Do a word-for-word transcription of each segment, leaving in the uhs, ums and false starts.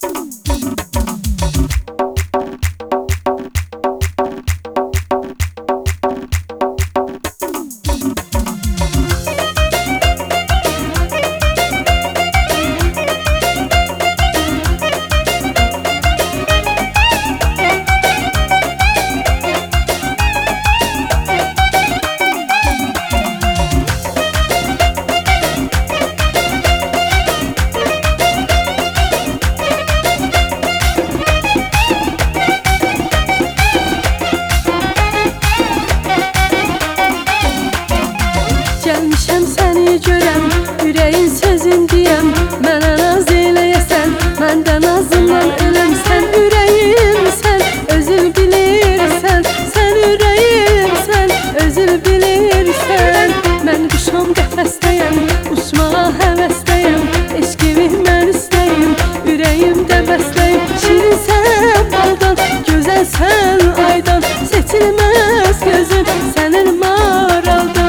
Gəlmişəm səni görəm, ürəyin sözün deyəm. Mənə naz eləyəsən, məndə nazından öləm. Sən ürəyimsən, özün bilirsən. Sən ürəyimsən, özün bilirsən. Mən quşam qəfəsdəyəm, uçmağa həvəsdəyəm. Eşqimi mən istəyim, ürəyimdə bəsləyim. Şirinsən baldan, gözəlsən aydan. Seçilməz gözüm sənin maraldan.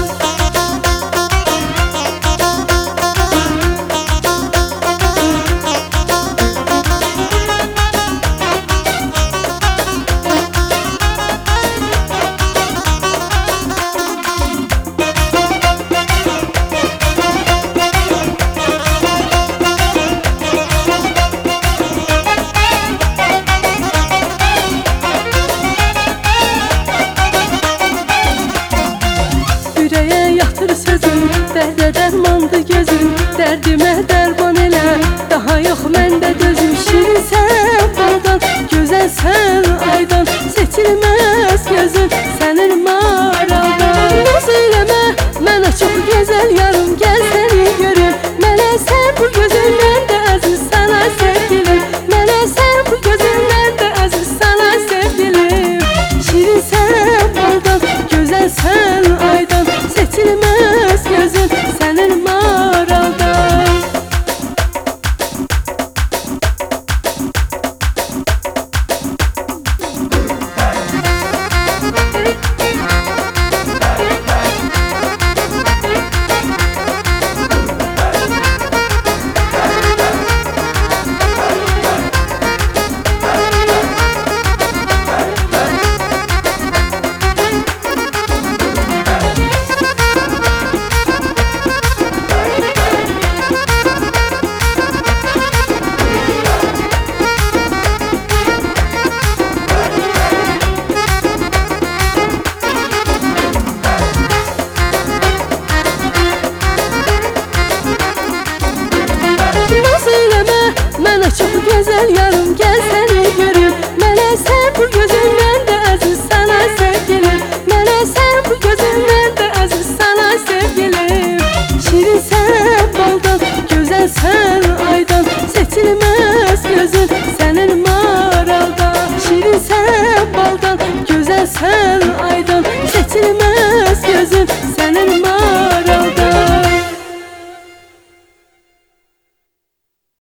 Yatır sözüm, dərdə dərmandı gözüm. Dərdimə dərman elə, daha yox məndə dözüm. Şirinsən baldan, gözəlsən aydan. Seçilməz gözüm sənin maraldan. Naz eləmə, mənə çox gözəl yarım. Gəl səni görüm, mənə sən bu gözündən də əziz sana sevgilim. Mənə sən bu gözündən də əziz sana sevgilim. Şirinsən baldan, gözəlsən aydan. Seçilməz gözüm sənin maraldan. Mənə çox gözəl yar